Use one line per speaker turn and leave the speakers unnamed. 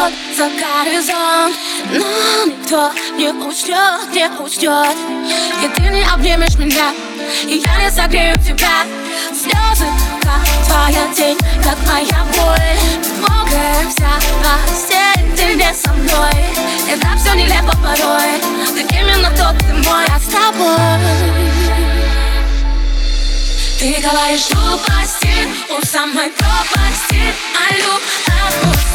уйдет за горизонт, но никто не учтет. И ты не обнимешь меня, и я не согрею тебя. Слезы, как твоя тень, как моя боль. Мокрая вся постель, ты не со мной. Это все нелепо порой, ты именно тот, ты мой, я с тобой. Ты говоришь глупости у самой пропасти, а любовь